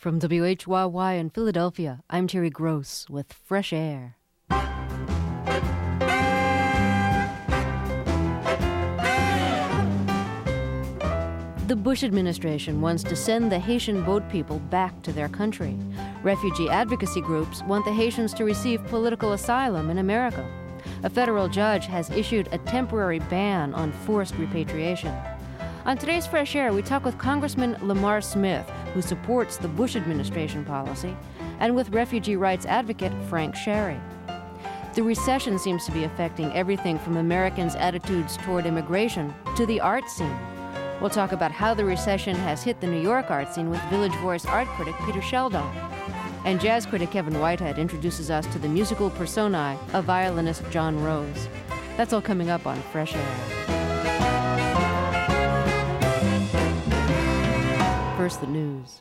From WHYY in Philadelphia, I'm Terry Gross with Fresh Air. The Bush administration wants to send the Haitian boat people back to their country. Refugee advocacy groups want the Haitians to receive political asylum in America. A federal judge has issued a temporary ban on forced repatriation. On today's Fresh Air, we talk with Congressman Lamar Smith, who supports the Bush administration policy, and with refugee rights advocate Frank Sherry. The recession seems to be affecting everything from Americans' attitudes toward immigration to the art scene. We'll talk about how the recession has hit the New York art scene with Village Voice art critic Peter Sheldon. And jazz critic Kevin Whitehead introduces us to the musical personae of violinist John Rose. That's all coming up on Fresh Air. First, the news.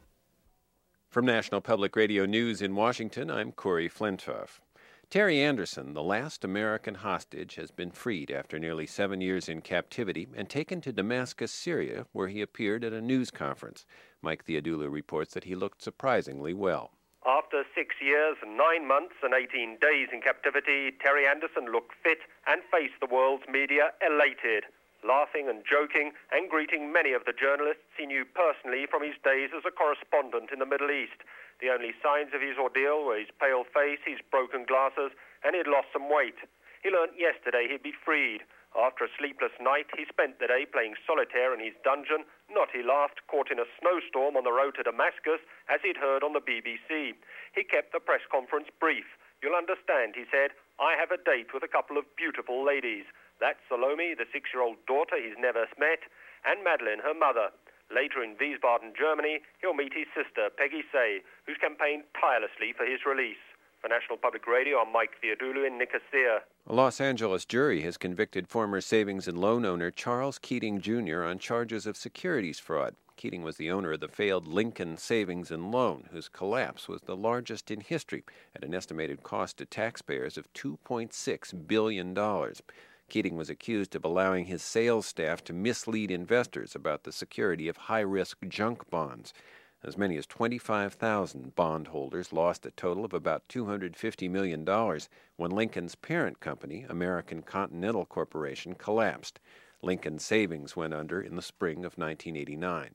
From National Public Radio News in Washington, I'm Corey Flintoff. Terry Anderson, the last American hostage, has been freed after nearly 7 years in captivity and taken to Damascus, Syria, where he appeared at a news conference. Mike Theodulou reports that he looked surprisingly well. After 6 years, 9 months and 18 days in captivity, Terry Anderson looked fit and faced the world's media elated, laughing and joking and greeting many of the journalists he knew personally from his days as a correspondent in the Middle East. The only signs of his ordeal were his pale face, his broken glasses, and he'd lost some weight. He learnt yesterday he'd be freed. After a sleepless night, he spent the day playing solitaire in his dungeon. Not, he laughed, caught in a snowstorm on the road to Damascus, as he'd heard on the BBC. He kept the press conference brief. You'll understand, he said, I have a date with a couple of beautiful ladies. That's Salome, the 6-year-old daughter he's never met, and Madeline, her mother. Later in Wiesbaden, Germany, he'll meet his sister, Peggy Say, who's campaigned tirelessly for his release. For National Public Radio, I'm Mike Theodulou in Nicosia. A Los Angeles jury has convicted former savings and loan owner Charles Keating Jr. on charges of securities fraud. Keating was the owner of the failed Lincoln Savings and Loan, whose collapse was the largest in history at an estimated cost to taxpayers of $2.6 billion. Keating was accused of allowing his sales staff to mislead investors about the security of high-risk junk bonds. As many as 25,000 bondholders lost a total of about $250 million when Lincoln's parent company, American Continental Corporation, collapsed. Lincoln Savings went under in the spring of 1989.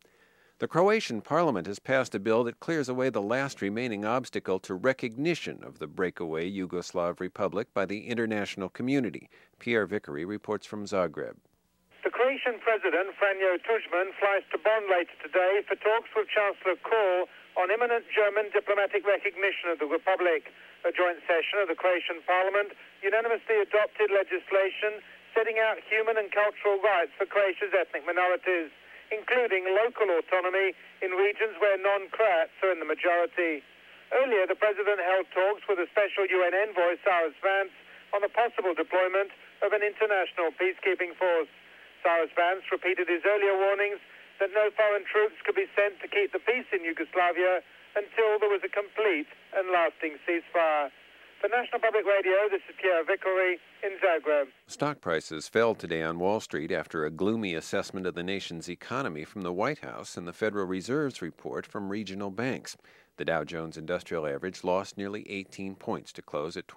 The Croatian parliament has passed a bill that clears away the last remaining obstacle to recognition of the breakaway Yugoslav republic by the international community. Pierre Vickery reports from Zagreb. The Croatian president, Franjo Tuđman, flies to Bonn later today for talks with Chancellor Kohl on imminent German diplomatic recognition of the republic. A joint session of the Croatian parliament unanimously adopted legislation setting out human and cultural rights for Croatia's ethnic minorities, including local autonomy in regions where non-Croats are in the majority. Earlier, the president held talks with a special UN envoy, Cyrus Vance, on the possible deployment of an international peacekeeping force. Cyrus Vance repeated his earlier warnings that no foreign troops could be sent to keep the peace in Yugoslavia until there was a complete and lasting ceasefire. For National Public Radio, this is Pierre Vickery in Zagreb. Stock prices fell today on Wall Street after a gloomy assessment of the nation's economy from the White House and the Federal Reserve's report from regional banks. The Dow Jones Industrial Average lost nearly 18 points to close at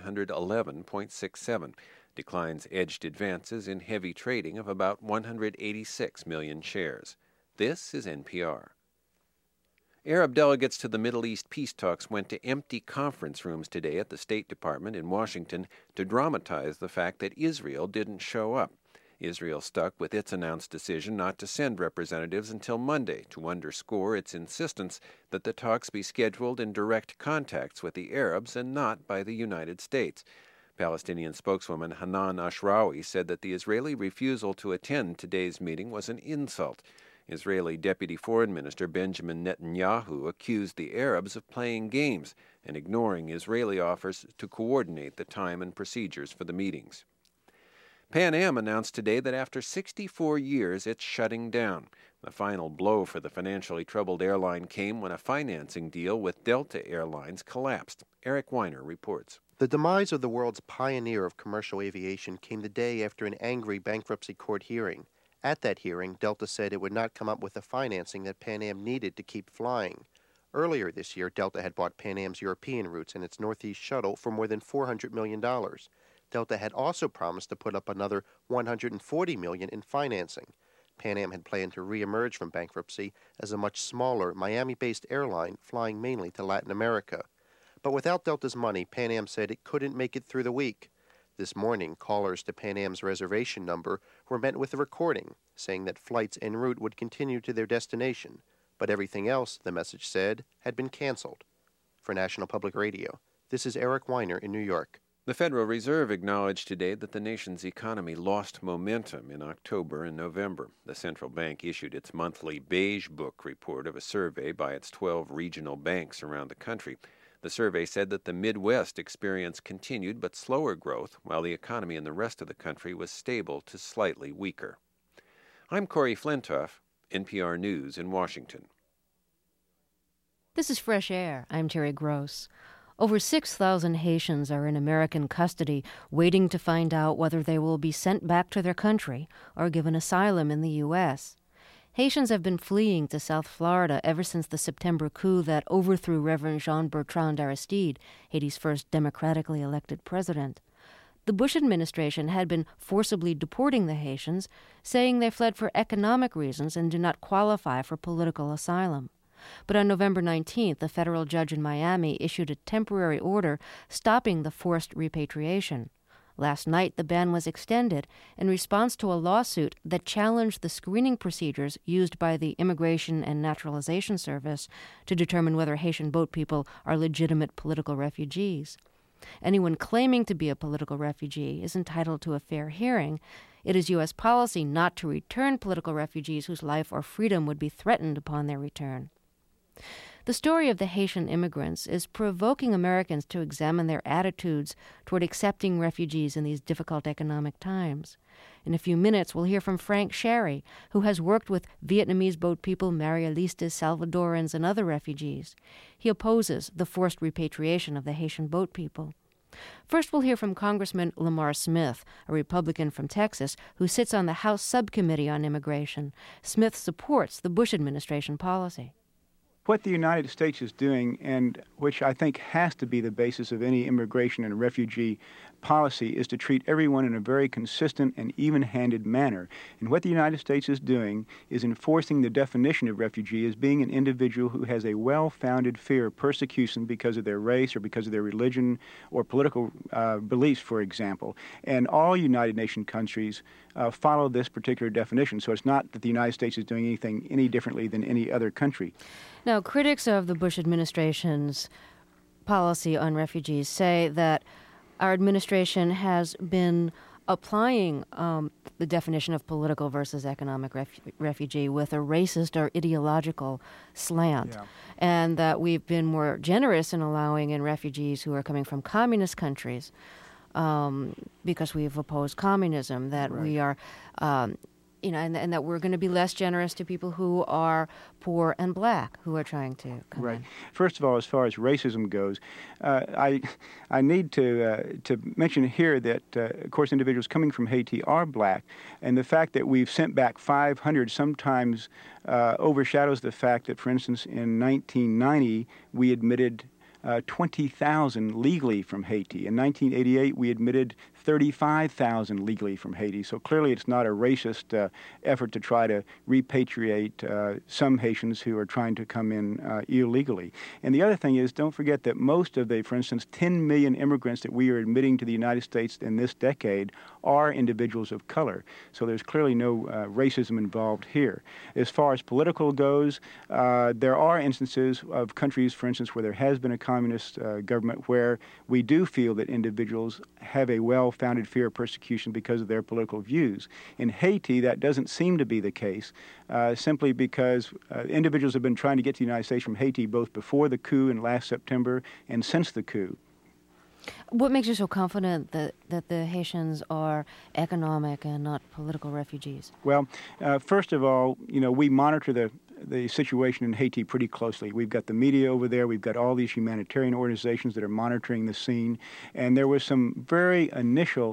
2,911.67. Declines edged advances in heavy trading of about 186 million shares. This is NPR. Arab delegates to the Middle East peace talks went to empty conference rooms today at the State Department in Washington to dramatize the fact that Israel didn't show up. Israel stuck with its announced decision not to send representatives until Monday to underscore its insistence that the talks be scheduled in direct contacts with the Arabs and not by the United States. Palestinian spokeswoman Hanan Ashrawi said that the Israeli refusal to attend today's meeting was an insult. Israeli Deputy Foreign Minister Benjamin Netanyahu accused the Arabs of playing games and ignoring Israeli offers to coordinate the time and procedures for the meetings. Pan Am announced today that after 64 years, it's shutting down. The final blow for the financially troubled airline came when a financing deal with Delta Airlines collapsed. Eric Weiner reports. The demise of the world's pioneer of commercial aviation came the day after an angry bankruptcy court hearing. At that hearing, Delta said it would not come up with the financing that Pan Am needed to keep flying. Earlier this year, Delta had bought Pan Am's European routes and its Northeast shuttle for more than $400 million. Delta had also promised to put up another $140 million in financing. Pan Am had planned to reemerge from bankruptcy as a much smaller, Miami-based airline flying mainly to Latin America. But without Delta's money, Pan Am said it couldn't make it through the week. This morning, callers to Pan Am's reservation number were met with a recording saying that flights en route would continue to their destination, but everything else, the message said, had been canceled. For National Public Radio, this is Eric Weiner in New York. The Federal Reserve acknowledged today that the nation's economy lost momentum in October and November. The central bank issued its monthly Beige Book report of a survey by its 12 regional banks around the country. The survey said that the Midwest experienced continued but slower growth, while the economy in the rest of the country was stable to slightly weaker. I'm Corey Flintoff, NPR News in Washington. This is Fresh Air. I'm Terry Gross. Over 6,000 Haitians are in American custody, waiting to find out whether they will be sent back to their country or given asylum in the U.S. Haitians have been fleeing to South Florida ever since the September coup that overthrew Reverend Jean-Bertrand Aristide, Haiti's first democratically elected president. The Bush administration had been forcibly deporting the Haitians, saying they fled for economic reasons and do not qualify for political asylum. But on November 19th, a federal judge in Miami issued a temporary order stopping the forced repatriation. Last night, the ban was extended in response to a lawsuit that challenged the screening procedures used by the Immigration and Naturalization Service to determine whether Haitian boat people are legitimate political refugees. Anyone claiming to be a political refugee is entitled to a fair hearing. It is U.S. policy not to return political refugees whose life or freedom would be threatened upon their return. The story of the Haitian immigrants is provoking Americans to examine their attitudes toward accepting refugees in these difficult economic times. In a few minutes, we'll hear from Frank Sherry, who has worked with Vietnamese boat people, Marialistas, Salvadorans, and other refugees. He opposes the forced repatriation of the Haitian boat people. First, we'll hear from Congressman Lamar Smith, a Republican from Texas, who sits on the House Subcommittee on Immigration. Smith supports the Bush administration policy. What the United States is doing, and which I think has to be the basis of any immigration and refugee policy, is to treat everyone in a very consistent and even-handed manner. And what the United States is doing is enforcing the definition of refugee as being an individual who has a well-founded fear of persecution because of their race or because of their religion or political beliefs, for example. And all United Nations countries follow this particular definition. So it's not that the United States is doing anything any differently than any other country. Now, critics of the Bush administration's policy on refugees say that our administration has been applying the definition of political versus economic refugee with a racist or ideological slant, and that we've been more generous in allowing in refugees who are coming from communist countries because we've opposed communism, that we are... and that we're going to be less generous to people who are poor and black who are trying to come in. First of all, as far as racism goes, I need to mention here that, of course, individuals coming from Haiti are black, and the fact that we've sent back 500 sometimes overshadows the fact that, for instance, in 1990, we admitted 20,000 legally from Haiti. In 1988, we admitted 35,000 legally from Haiti. So clearly it's not a racist effort to try to repatriate some Haitians who are trying to come in illegally. And the other thing is, don't forget that most of the, for instance, 10 million immigrants that we are admitting to the United States in this decade are individuals of color. So there's clearly no racism involved here. As far as political goes, there are instances of countries, for instance, where there has been a communist government where we do feel that individuals have a well-founded fear of persecution because of their political views. In Haiti, that doesn't seem to be the case, simply because individuals have been trying to get to the United States from Haiti both before the coup in last September and since the coup. What makes you so confident that the Haitians are economic and not political refugees? Well, first of all, we monitor the situation in Haiti pretty closely. We've got the media over there. We've got all these humanitarian organizations that are monitoring the scene. And there was some very initial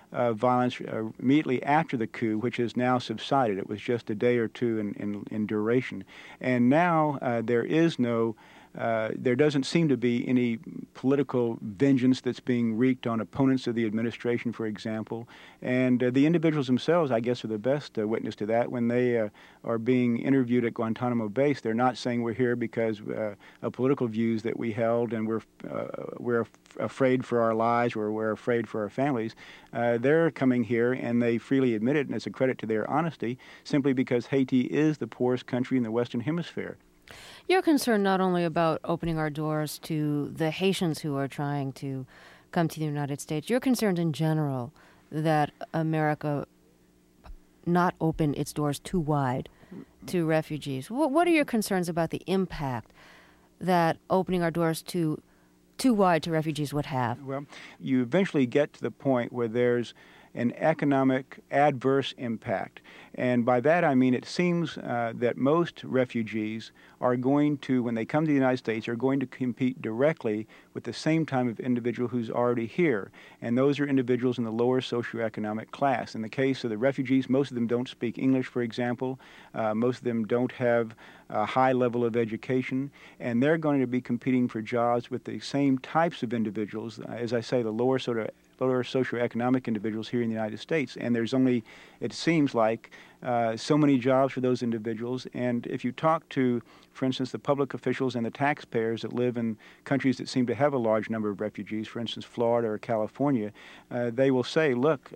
violence immediately after the coup, which has now subsided. It was just a day or two in duration. And now there doesn't seem to be any political vengeance that's being wreaked on opponents of the administration, for example. And the individuals themselves, I guess, are the best witness to that. When they are being interviewed at Guantanamo Base, they're not saying we're here because of political views that we held and we're afraid for our lives or we're afraid for our families. They're coming here and they freely admit it, and it's a credit to their honesty, simply because Haiti is the poorest country in the Western Hemisphere. You're concerned not only about opening our doors to the Haitians who are trying to come to the United States, you're concerned in general that America not open its doors too wide to refugees. What are your concerns about the impact that opening our doors too wide to refugees would have? Well, you eventually get to the point where there's an economic adverse impact. And by that I mean it seems that most refugees are going to, when they come to the United States, are going to compete directly with the same type of individual who's already here. And those are individuals in the lower socioeconomic class. In the case of the refugees, most of them don't speak English, for example. Most of them don't have a high level of education. And they're going to be competing for jobs with the same types of individuals, as I say, the lower socioeconomic individuals here in the United States. And there's only, it seems like, so many jobs for those individuals. And if you talk to, for instance, the public officials and the taxpayers that live in countries that seem to have a large number of refugees, for instance, Florida or California, they will say, look,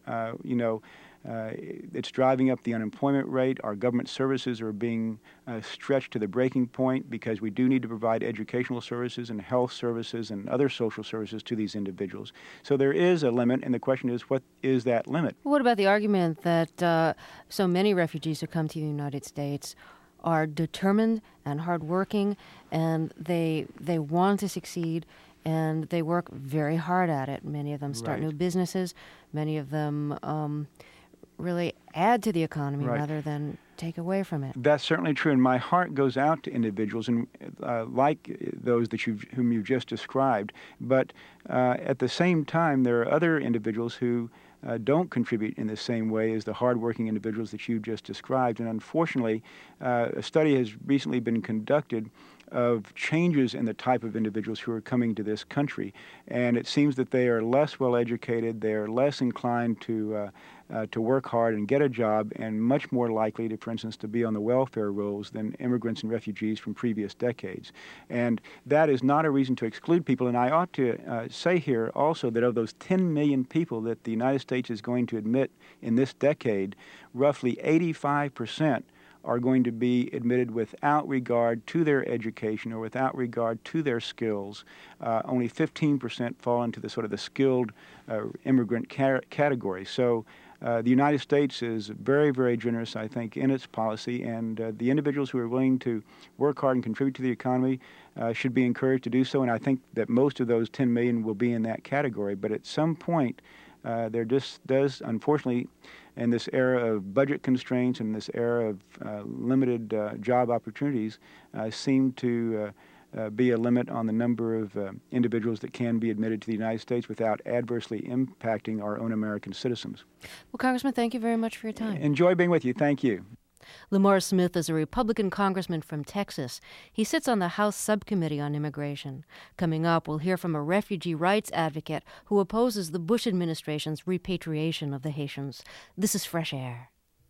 it's driving up the unemployment rate. Our government services are being stretched to the breaking point because we do need to provide educational services and health services and other social services to these individuals. So there is a limit, and the question is, what is that limit? What about the argument that so many refugees who come to the United States are determined and hardworking, and they want to succeed, and they work very hard at it? Many of them start new businesses. Many of them really add to the economy rather than take away from it. That's certainly true, and my heart goes out to individuals and like those that whom you've just described. But at the same time, there are other individuals who don't contribute in the same way as the hardworking individuals that you've just described. And unfortunately, a study has recently been conducted of changes in the type of individuals who are coming to this country. And it seems that they are less well educated, they are less inclined to work hard and get a job, and much more likely to, for instance, to be on the welfare rolls than immigrants and refugees from previous decades. And that is not a reason to exclude people. And I ought to say here also that of those 10 million people that the United States is going to admit in this decade, roughly 85% are going to be admitted without regard to their education or without regard to their skills. Only 15% fall into the sort of the skilled immigrant category. So the United States is very, very generous, I think, in its policy, and the individuals who are willing to work hard and contribute to the economy should be encouraged to do so, and I think that most of those 10 million will be in that category. But at some point, there just does, unfortunately, in this era of budget constraints and this era of limited job opportunities, seem to be a limit on the number of individuals that can be admitted to the United States without adversely impacting our own American citizens. Well, Congressman, thank you very much for your time. Enjoy being with you. Thank you. Lamar Smith is a Republican congressman from Texas. He sits on the House Subcommittee on Immigration. Coming up, we'll hear from a refugee rights advocate who opposes the Bush administration's repatriation of the Haitians. This is Fresh Air.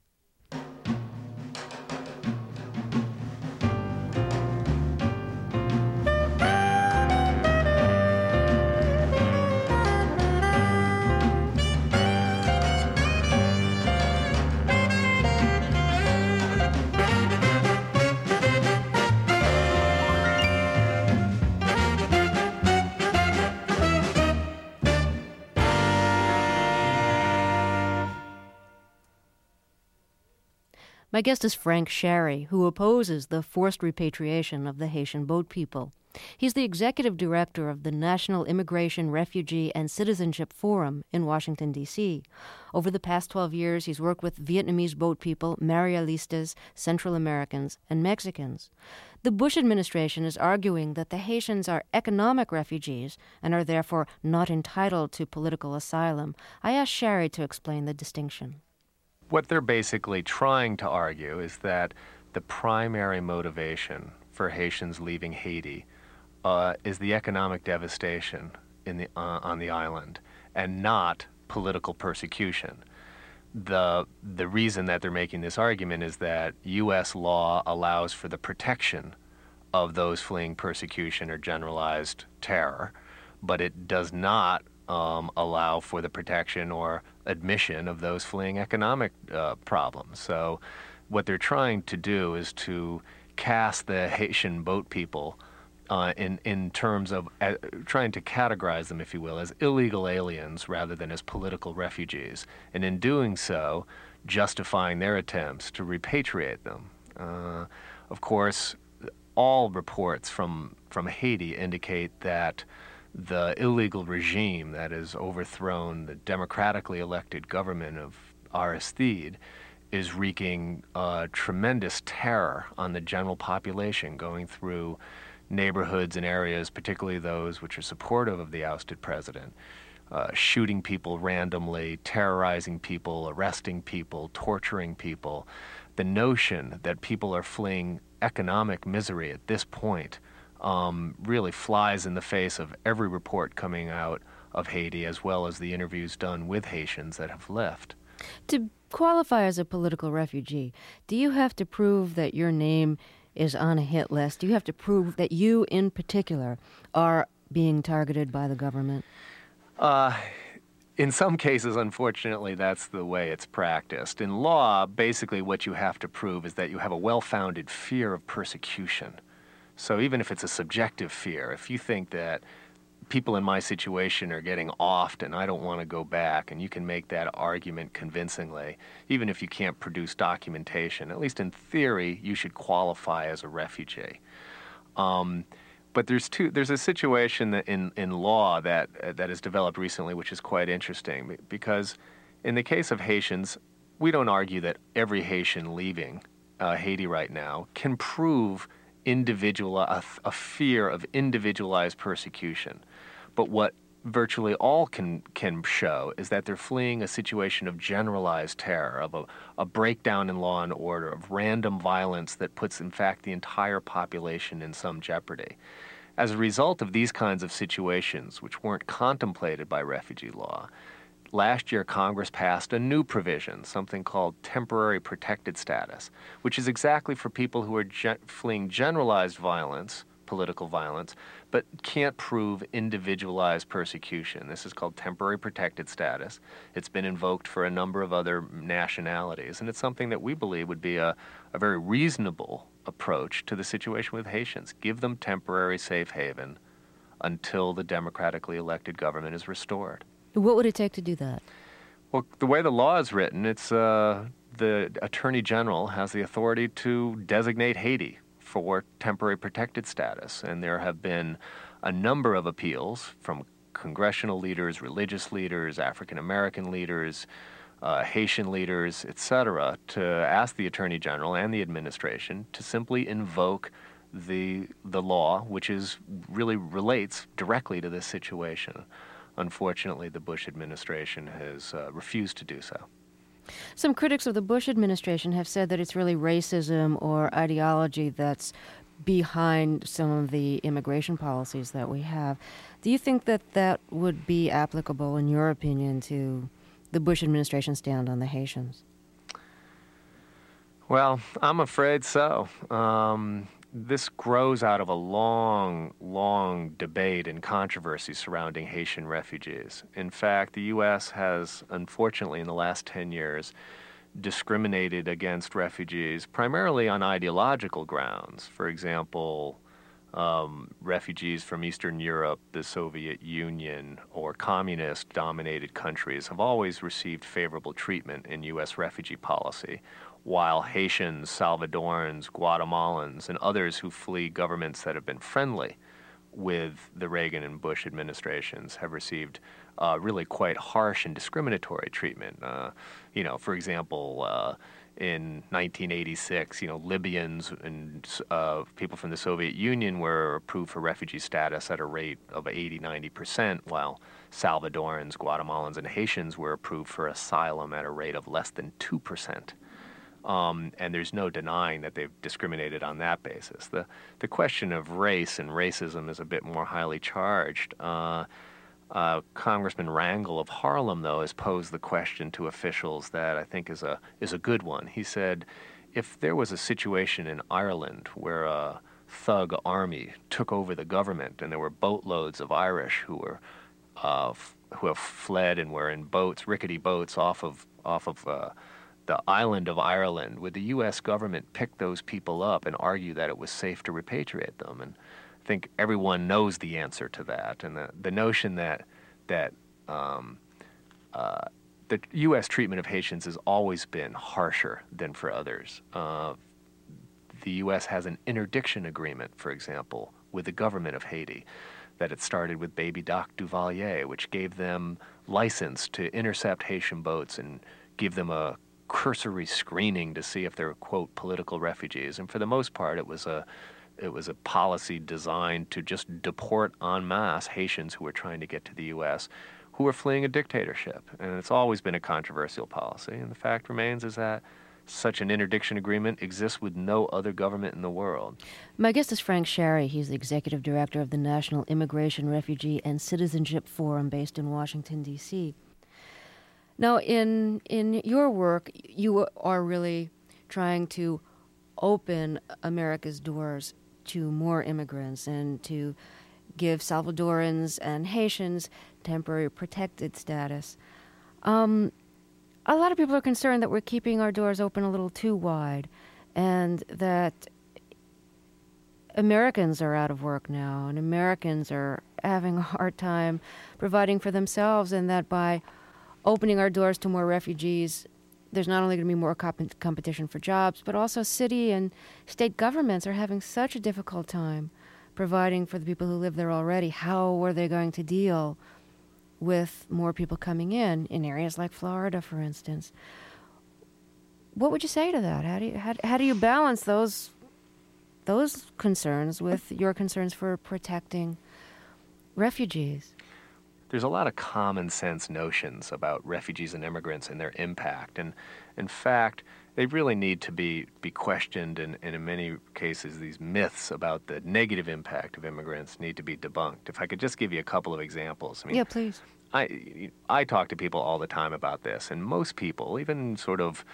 My guest is Frank Sherry, who opposes the forced repatriation of the Haitian boat people. He's the executive director of the National Immigration, Refugee, and Citizenship Forum in Washington, D.C. Over the past 12 years, he's worked with Vietnamese boat people, Marialistas, Central Americans, and Mexicans. The Bush administration is arguing that the Haitians are economic refugees and are therefore not entitled to political asylum. I asked Shari to explain the distinction. What they're basically trying to argue is that the primary motivation for Haitians leaving Haiti is the economic devastation on the island and not political persecution. The reason that they're making this argument is that U.S. law allows for the protection of those fleeing persecution or generalized terror, but it does not allow for the protection or admission of those fleeing economic problems. So what they're trying to do is to cast the Haitian boat people in terms of trying to categorize them, if you will, as illegal aliens rather than as political refugees, and in doing so, justifying their attempts to repatriate them. Of course, all reports from Haiti indicate that the illegal regime that has overthrown the democratically elected government of Aristide is wreaking tremendous terror on the general population, going through neighborhoods and areas, particularly those which are supportive of the ousted president, shooting people randomly, terrorizing people, arresting people, torturing people. The notion that people are fleeing economic misery at this point really flies in the face of every report coming out of Haiti, as well as the interviews done with Haitians that have left. To qualify as a political refugee, do you have to prove that your name is on a hit list? Do you have to prove that you, in particular, are being targeted by the government? In some cases, unfortunately, that's the way it's practiced. In law, basically what you have to prove is that you have a well-founded fear of persecution. So even if it's a subjective fear, if you think that people in my situation are getting offed and I don't want to go back, and you can make that argument convincingly, even if you can't produce documentation, at least in theory, you should qualify as a refugee. But there's a situation that in law that has developed recently, which is quite interesting, because in the case of Haitians, we don't argue that every Haitian leaving Haiti right now can prove a fear of individualized persecution. But what virtually all can show is that they're fleeing a situation of generalized terror, of a breakdown in law and order, of random violence that puts, in fact, the entire population in some jeopardy. As a result of these kinds of situations, which weren't contemplated by refugee law, last year Congress passed a new provision, something called temporary protected status, which is exactly for people who are fleeing generalized violence, political violence, but can't prove individualized persecution. This is called temporary protected status. It's been invoked for a number of other nationalities, and it's something that we believe would be a very reasonable approach to the situation with Haitians. Give them temporary safe haven until the democratically elected government is restored. What would it take to do that? Well, the way the law is written, it's the Attorney General has the authority to designate Haiti for temporary protected status, and there have been a number of appeals from congressional leaders, religious leaders, African American leaders, Haitian leaders, etc., to ask the Attorney General and the administration to simply invoke the law, which really relates directly to this situation. Unfortunately, the Bush administration has refused to do so. Some critics of the Bush administration have said that it's really racism or ideology that's behind some of the immigration policies that we have. Do you think that that would be applicable, in your opinion, to the Bush administration stand on the Haitians? Well, I'm afraid so. This grows out of a long debate and controversy surrounding Haitian refugees. In fact, the U.S. has, unfortunately, in the last 10 years, discriminated against refugees primarily on ideological grounds. For example, refugees from Eastern Europe, the Soviet Union, or communist-dominated countries have always received favorable treatment in U.S. refugee policy, while Haitians, Salvadorans, Guatemalans, and others who flee governments that have been friendly with the Reagan and Bush administrations have received really quite harsh and discriminatory treatment. For example, in 1986, Libyans and people from the Soviet Union were approved for refugee status at a rate of 80-90%, while Salvadorans, Guatemalans, and Haitians were approved for asylum at a rate of less than 2%. And there's no denying that they've discriminated on that basis. The question of race and racism is a bit more highly charged. Congressman Rangel of Harlem, though, has posed the question to officials that I think is a good one. He said, if there was a situation in Ireland where a thug army took over the government and there were boatloads of Irish who have fled and were in boats, rickety boats off of the island of Ireland, would the U.S. government pick those people up and argue that it was safe to repatriate them? And I think everyone knows the answer to that. And the notion that the U.S. treatment of Haitians has always been harsher than for others. The U.S. has an interdiction agreement, for example, with the government of Haiti, that it started with Baby Doc Duvalier, which gave them license to intercept Haitian boats and give them a cursory screening to see if they're, quote, political refugees. And for the most part, it was a policy designed to just deport en masse Haitians who were trying to get to the U.S., who were fleeing a dictatorship. And it's always been a controversial policy. And the fact remains is that such an interdiction agreement exists with no other government in the world. My guest is Frank Sherry. He's the executive director of the National Immigration, Refugee, and Citizenship Forum based in Washington, D.C. Now, in your work, you are really trying to open America's doors to more immigrants and to give Salvadorans and Haitians temporary protected status. A lot of people are concerned that we're keeping our doors open a little too wide and that Americans are out of work now and Americans are having a hard time providing for themselves, and that by opening our doors to more refugees, there's not only going to be more competition for jobs, but also city and state governments are having such a difficult time providing for the people who live there already. How are they going to deal with more people coming in areas like Florida, for instance? What would you say to that? How do you balance those concerns with your concerns for protecting refugees? There's a lot of common sense notions about refugees and immigrants and their impact. And in fact, they really need to be questioned, and in many cases, these myths about the negative impact of immigrants need to be debunked. If I could just give you a couple of examples. Yeah, please. I talk to people all the time about this, and most people, even sort of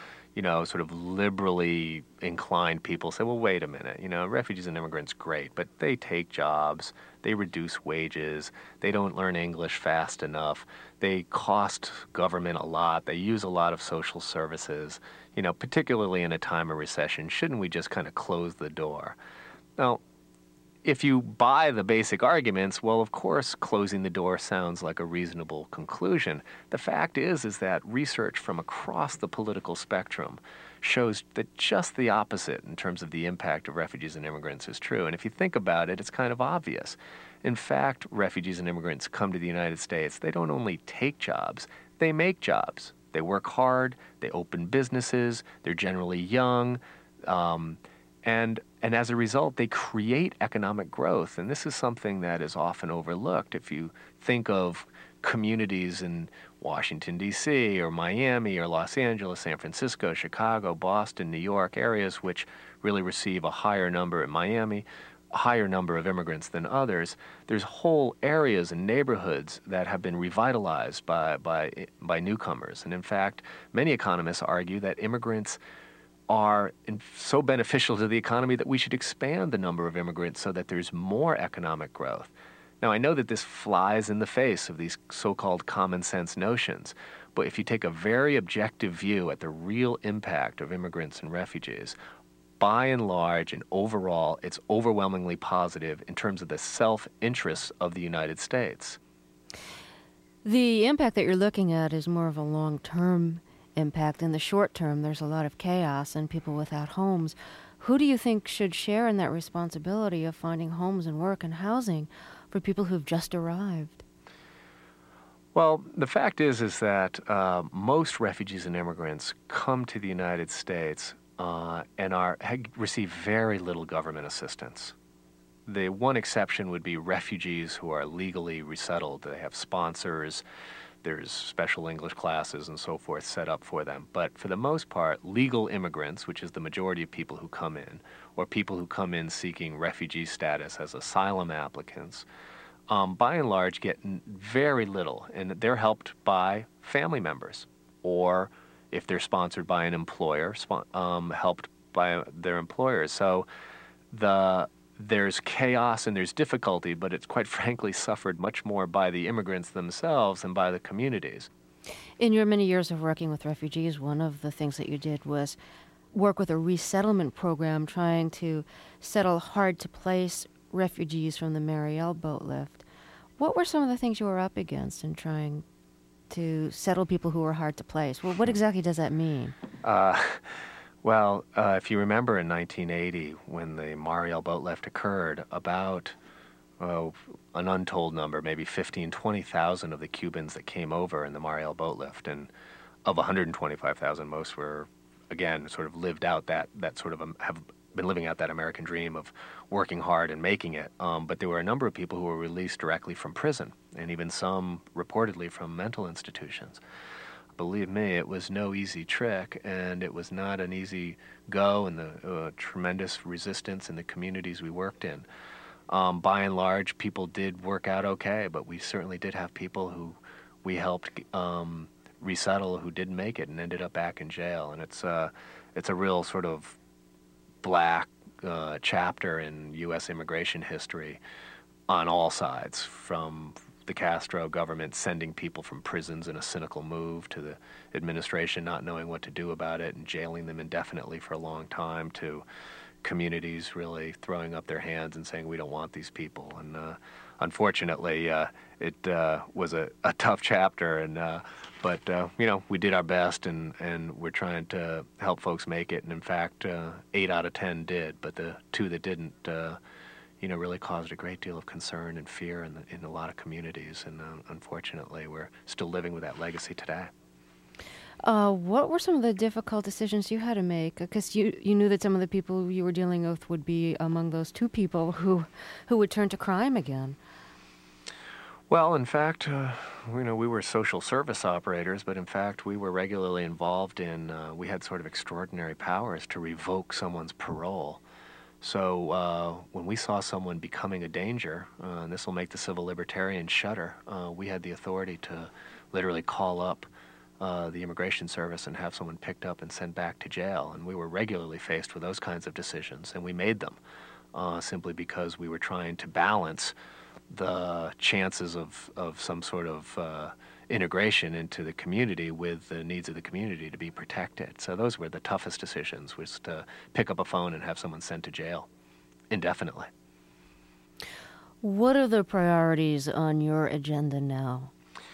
liberally inclined people, say, well, wait a minute, refugees and immigrants, great, but they take jobs, they reduce wages, they don't learn English fast enough, they cost government a lot, they use a lot of social services, particularly in a time of recession. Shouldn't we just kind of close the door? Now, if you buy the basic arguments, well, of course, closing the door sounds like a reasonable conclusion. The fact is that research from across the political spectrum shows that just the opposite in terms of the impact of refugees and immigrants is true. And if you think about it, it's kind of obvious. In fact, refugees and immigrants come to the United States. They don't only take jobs, they make jobs. They work hard, they open businesses, they're generally young, and as a result, they create economic growth. And this is something that is often overlooked. If you think of communities in Washington, D.C., or Miami, or Los Angeles, San Francisco, Chicago, Boston, New York, areas which really receive a higher number in Miami, a higher number of immigrants than others, there's whole areas and neighborhoods that have been revitalized by newcomers. And in fact, many economists argue that immigrants are so beneficial to the economy that we should expand the number of immigrants so that there's more economic growth. Now, I know that this flies in the face of these so-called common sense notions, but if you take a very objective view at the real impact of immigrants and refugees, by and large and overall, it's overwhelmingly positive in terms of the self-interests of the United States. The impact that you're looking at is more of a long-term impact. In the short term, there's a lot of chaos and people without homes. Who do you think should share in that responsibility of finding homes and work and housing for people who've just arrived? Well, the fact is that most refugees and immigrants come to the United States and receive very little government assistance. The one exception would be refugees who are legally resettled. They have sponsors, there's special English classes and so forth set up for them. But for the most part, legal immigrants, which is the majority of people who come in, or people who come in seeking refugee status as asylum applicants, by and large get very little, and they're helped by family members, or if they're sponsored by an employer, helped by their employers. So there's chaos and there's difficulty, but it's quite frankly suffered much more by the immigrants themselves than by the communities. In your many years of working with refugees, one of the things that you did was work with a resettlement program trying to settle hard-to-place refugees from the Mariel boat lift. What were some of the things you were up against in trying to settle people who were hard to place? Well, what exactly does that mean? Well, if you remember in 1980, when the Mariel boat lift occurred, about an untold number, maybe 20,000 of the Cubans that came over in the Mariel boat lift, and of 125,000, most were, again, sort of lived out that sort of have been living out that American dream of working hard and making it. But there were a number of people who were released directly from prison, and even some reportedly from mental institutions. Believe me, it was no easy trick, and it was not an easy go, and the tremendous resistance in the communities we worked in. By and large, people did work out okay, but we certainly did have people who we helped resettle who didn't make it and ended up back in jail. And it's a real sort of black chapter in U.S. immigration history on all sides, from the Castro government sending people from prisons in a cynical move to the administration not knowing what to do about it and jailing them indefinitely for a long time, to communities really throwing up their hands and saying, we don't want these people. And unfortunately, it was a tough chapter, but we did our best, and we're trying to help folks make it. And in fact, 8 out of 10 did, but the 2 that didn't, really caused a great deal of concern and fear in a lot of communities. And unfortunately, we're still living with that legacy today. What were some of the difficult decisions you had to make? Because you knew that some of the people you were dealing with would be among those 2 people who would turn to crime again. Well, in fact, we were social service operators, but in fact, we were regularly involved in, we had sort of extraordinary powers to revoke someone's parole. So when we saw someone becoming a danger, and this will make the civil libertarians shudder, we had the authority to literally call up the Immigration Service and have someone picked up and sent back to jail. And we were regularly faced with those kinds of decisions, and we made them simply because we were trying to balance the chances of some sort of integration into the community with the needs of the community to be protected. So those were the toughest decisions, was to pick up a phone and have someone sent to jail indefinitely. What are the priorities on your agenda now?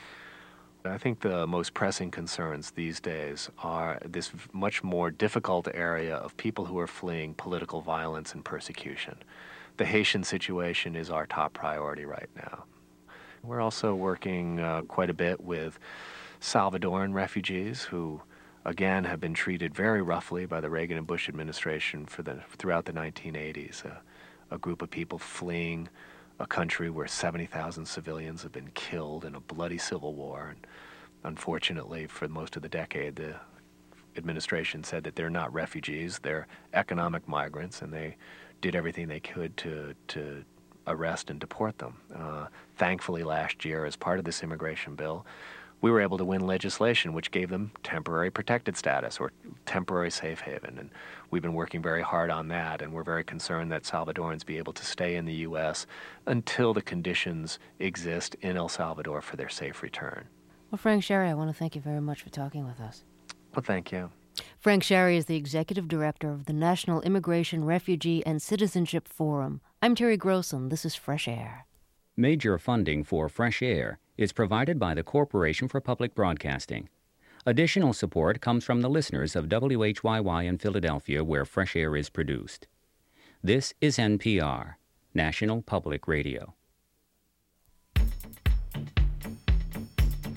I think the most pressing concerns these days are this much more difficult area of people who are fleeing political violence and persecution. The Haitian situation is our top priority right now. We're also working quite a bit with Salvadoran refugees who, again, have been treated very roughly by the Reagan and Bush administration throughout the 1980s. A group of people fleeing a country where 70,000 civilians have been killed in a bloody civil war. And unfortunately, for most of the decade, the administration said that they're not refugees, they're economic migrants, and they did everything they could to arrest and deport them. Thankfully, last year, as part of this immigration bill, we were able to win legislation which gave them temporary protected status or temporary safe haven. And we've been working very hard on that, and we're very concerned that Salvadorans be able to stay in the U.S. until the conditions exist in El Salvador for their safe return. Well, Frank Sherry, I want to thank you very much for talking with us. Well, thank you. Frank Sherry is the Executive Director of the National Immigration, Refugee, and Citizenship Forum. I'm Terry Grossen. This is Fresh Air. Major funding for Fresh Air is provided by the Corporation for Public Broadcasting. Additional support comes from the listeners of WHYY in Philadelphia, where Fresh Air is produced. This is NPR, National Public Radio.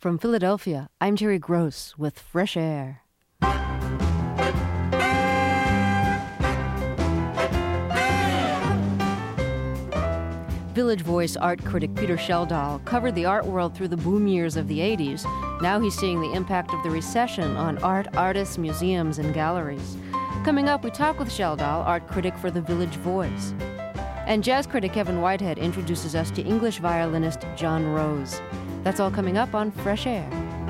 From Philadelphia, I'm Terry Gross with Fresh Air. Village Voice art critic Peter Schjeldahl covered the art world through the boom years of the 80s. Now he's seeing the impact of the recession on art, artists, museums, and galleries. Coming up, we talk with Schjeldahl, art critic for the Village Voice. And jazz critic Kevin Whitehead introduces us to English violinist John Rose. That's all coming up on Fresh Air.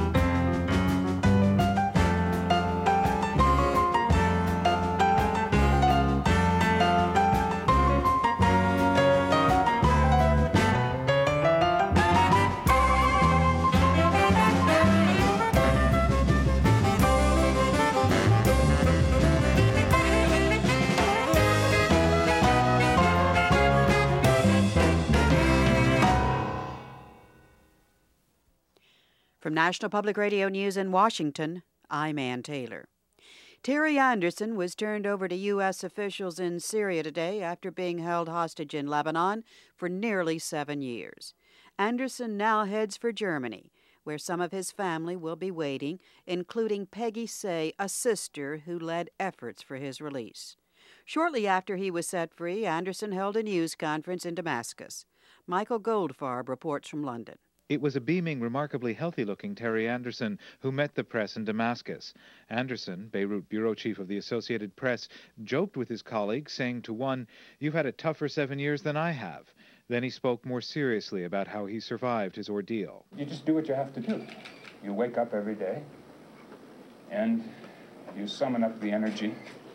From National Public Radio News in Washington, I'm Ann Taylor. Terry Anderson was turned over to U.S. officials in Syria today after being held hostage in Lebanon for nearly 7 years. Anderson now heads for Germany, where some of his family will be waiting, including Peggy Say, a sister who led efforts for his release. Shortly after he was set free, Anderson held a news conference in Damascus. Michael Goldfarb reports from London. It was a beaming, remarkably healthy-looking Terry Anderson who met the press in Damascus. Anderson, Beirut bureau chief of the Associated Press, joked with his colleagues, saying to one, "You've had a tougher 7 years than I have." Then he spoke more seriously about how he survived his ordeal. You just do what you have to do. You wake up every day, and you summon up the energy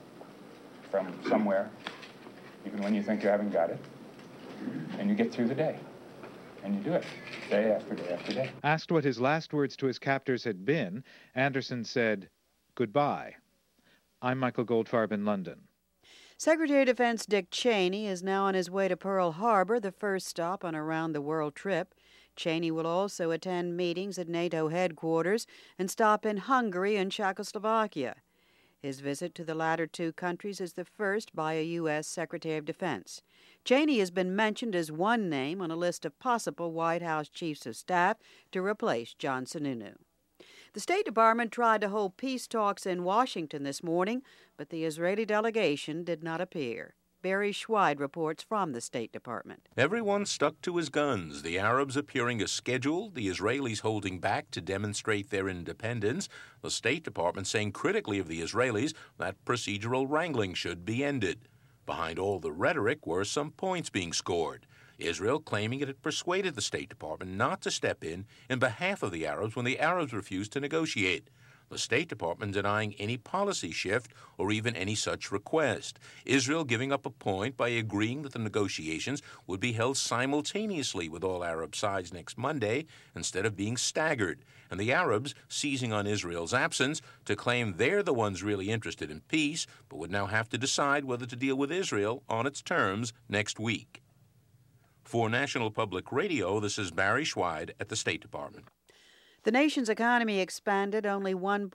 from somewhere, even when you think you haven't got it, and you get through the day. And you do it, day after day after day. Asked what his last words to his captors had been, Anderson said, "Goodbye." I'm Michael Goldfarb in London. Secretary of Defense Dick Cheney is now on his way to Pearl Harbor, the first stop on a round-the-world trip. Cheney will also attend meetings at NATO headquarters and stop in Hungary and Czechoslovakia. His visit to the latter two countries is the first by a U.S. Secretary of Defense. Cheney has been mentioned as one name on a list of possible White House chiefs of staff to replace John Sununu. The State Department tried to hold peace talks in Washington this morning, but the Israeli delegation did not appear. Barry Schweid reports from the State Department. Everyone stuck to his guns, the Arabs appearing as scheduled, the Israelis holding back to demonstrate their independence, the State Department saying critically of the Israelis that procedural wrangling should be ended. Behind all the rhetoric were some points being scored. Israel claiming it had persuaded the State Department not to step in behalf of the Arabs when the Arabs refused to negotiate. The State Department denying any policy shift or even any such request. Israel giving up a point by agreeing that the negotiations would be held simultaneously with all Arab sides next Monday instead of being staggered, and the Arabs seizing on Israel's absence to claim they're the ones really interested in peace, but would now have to decide whether to deal with Israel on its terms next week. For National Public Radio, this is Barry Schweid at the State Department. The nation's economy expanded only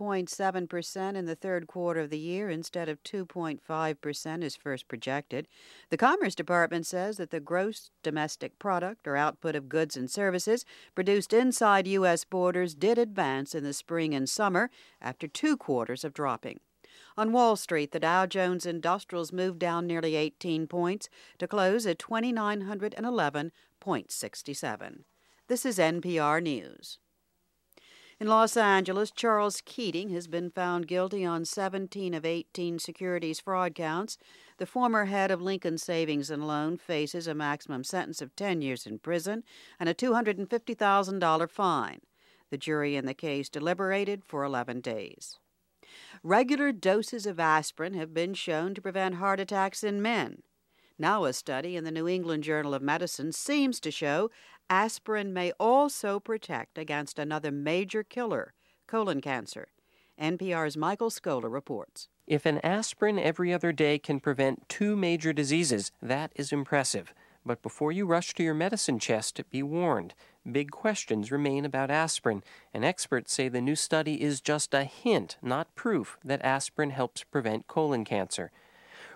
1.7% in the third quarter of the year instead of 2.5% as first projected. The Commerce Department says that the gross domestic product, or output of goods and services, produced inside U.S. borders did advance in the spring and summer after 2 quarters of dropping. On Wall Street, the Dow Jones Industrials moved down nearly 18 points to close at 2,911.67. This is NPR News. In Los Angeles, Charles Keating has been found guilty on 17 of 18 securities fraud counts. The former head of Lincoln Savings and Loan faces a maximum sentence of 10 years in prison and a $250,000 fine. The jury in the case deliberated for 11 days. Regular doses of aspirin have been shown to prevent heart attacks in men. Now a study in the New England Journal of Medicine seems to show aspirin may also protect against another major killer, colon cancer. NPR's Michael Scola reports. If an aspirin every other day can prevent 2 major diseases, that is impressive. But before you rush to your medicine chest, be warned. Big questions remain about aspirin, and experts say the new study is just a hint, not proof, that aspirin helps prevent colon cancer.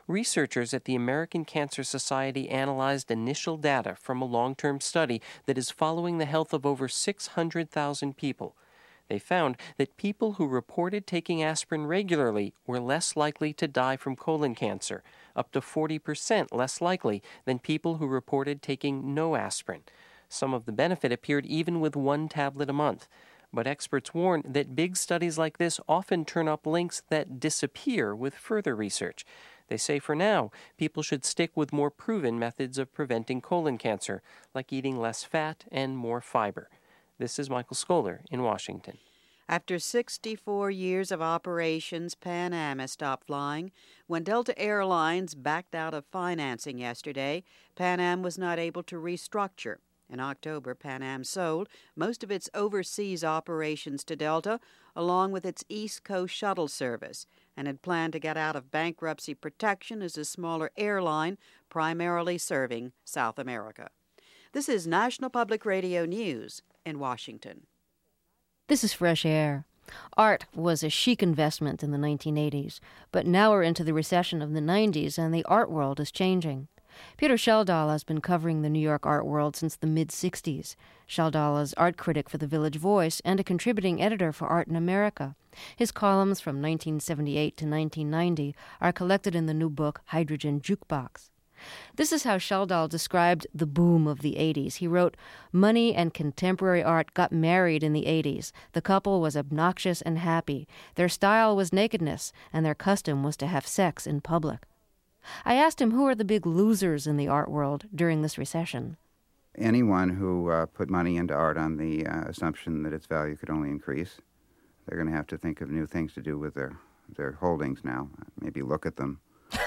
researchers at the American Cancer Society analyzed initial data from a long-term study that is following the health of over 600,000 people. They found that people who reported taking aspirin regularly were less likely to die from colon cancer, up to 40% less likely than people who reported taking no aspirin. Some of the benefit appeared even with 1 tablet a month. But experts warn that big studies like this often turn up links that disappear with further research. They say for now, people should stick with more proven methods of preventing colon cancer, like eating less fat and more fiber. This is Michael Scholar in Washington. After 64 years of operations, Pan Am has stopped flying. When Delta Airlines backed out of financing yesterday, Pan Am was not able to restructure. In October, Pan Am sold most of its overseas operations to Delta, along with its East Coast shuttle service, and had planned to get out of bankruptcy protection as a smaller airline, primarily serving South America. This is National Public Radio News in Washington. This is Fresh Air. Art was a chic investment in the 1980s, but now we're into the recession of the 90s, and the art world is changing. Peter Schjeldahl has been covering the New York art world since the mid-'60s. Schjeldahl is art critic for The Village Voice and a contributing editor for Art in America. His columns from 1978 to 1990 are collected in the new book Hydrogen Jukebox. This is how Schjeldahl described the boom of the 80s. He wrote, "Money and contemporary art got married in the 80s. The couple was obnoxious and happy. Their style was nakedness, and their custom was to have sex in public." I asked him who are the big losers in the art world during this recession. Anyone who put money into art on the assumption that its value could only increase. They're going to have to think of new things to do with their holdings now. Maybe look at them.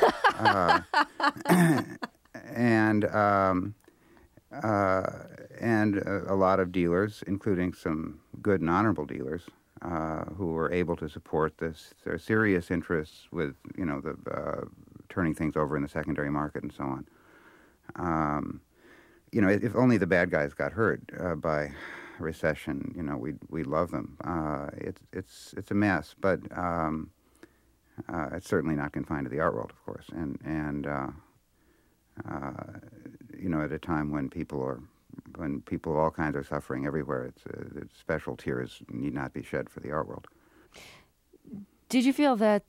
And a lot of dealers, including some good and honorable dealers, who were able to support this. There are serious interests with, the turning things over in the secondary market and so on. If only the bad guys got hurt by recession, we'd love them. It's a mess, but it's certainly not confined to the art world, of course. And at a time when people of all kinds are suffering everywhere, special tears need not be shed for the art world. Did you feel that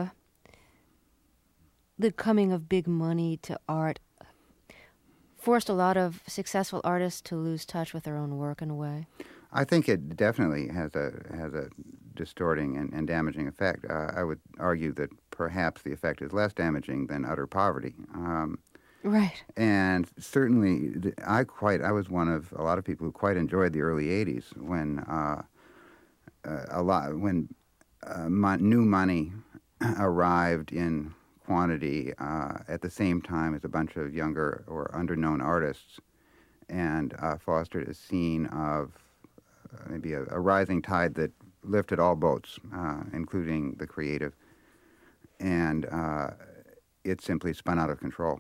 the coming of big money to art forced a lot of successful artists to lose touch with their own work in a way? I think it definitely has a distorting and damaging effect. I would argue that perhaps the effect is less damaging than utter poverty. Right. And certainly, I was one of a lot of people who quite enjoyed the early '80s when new money arrived in quantity at the same time as a bunch of younger or underknown artists, and fostered a scene of maybe a rising tide that lifted all boats, including the creative, and it simply spun out of control,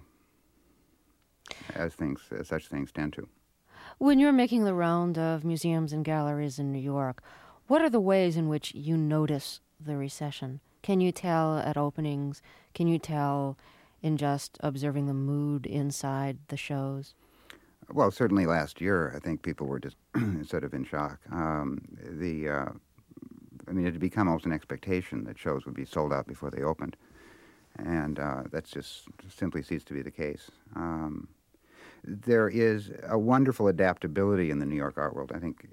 as such things tend to. When you're making the round of museums and galleries in New York, what are the ways in which you notice the recession? Can you tell at openings? Can you tell in just observing the mood inside the shows? Well, certainly last year, I think people were just sort of in shock. It had become almost an expectation that shows would be sold out before they opened, and that's just simply ceased to be the case. There is a wonderful adaptability in the New York art world. I think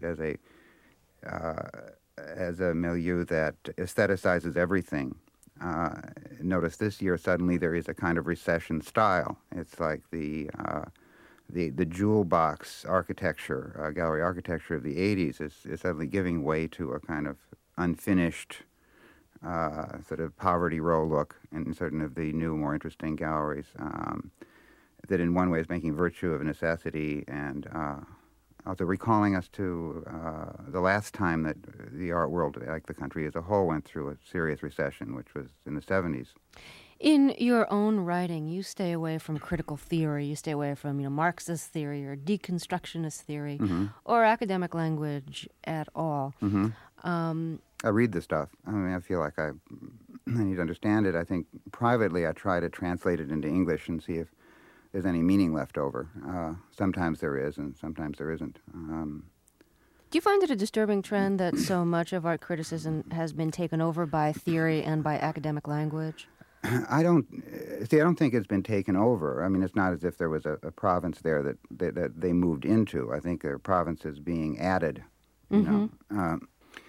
as a milieu that aestheticizes everything. Notice this year suddenly there is a kind of recession style. It's like the jewel box architecture, gallery architecture of the 80s is suddenly giving way to a kind of unfinished sort of poverty row look in certain of the new, more interesting galleries that in one way is making virtue of necessity and also recalling us to the last time that the art world, like the country as a whole, went through a serious recession, which was in the 70s. In your own writing, you stay away from critical theory. You stay away from, Marxist theory or deconstructionist theory or academic language at all. I read the stuff. I feel like I need to understand it. I think privately I try to translate it into English and see if there's any meaning left over. Sometimes there is, and sometimes there isn't. Do you find it a disturbing trend that so much of art criticism has been taken over by theory and by academic language? I don't think it's been taken over. I mean, it's not as if there was a province there that they moved into. I think there are provinces being added. You know,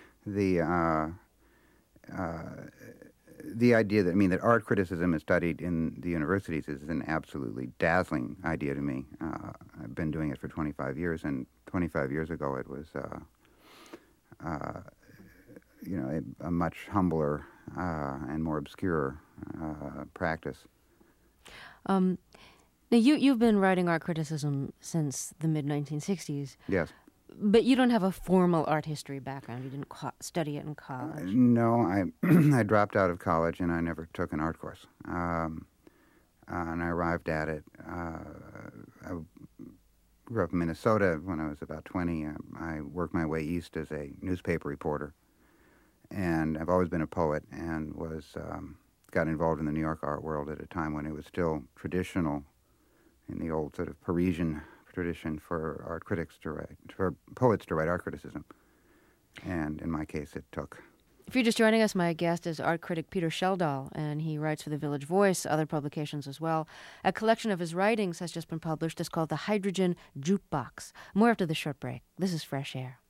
the idea that art criticism is studied in the universities is an absolutely dazzling idea to me. I've been doing it for 25 years, and 25 years ago it was, a much humbler and more obscure practice. Now, you've been writing art criticism since the mid-1960s. Yes. But you don't have a formal art history background. You didn't study it in college. No, I dropped out of college and I never took an art course. And I arrived at it. I grew up in Minnesota when I was about 20. I worked my way east as a newspaper reporter. And I've always been a poet and got involved in the New York art world at a time when it was still traditional in the old sort of Parisian tradition for art critics to write, for poets to write art criticism. And in my case, it took. If you're just joining us, my guest is art critic Peter Schjeldahl, and he writes for the Village Voice, other publications as well. A collection of his writings has just been published. It's called The Hydrogen Jukebox. More after the short break. This is Fresh Air.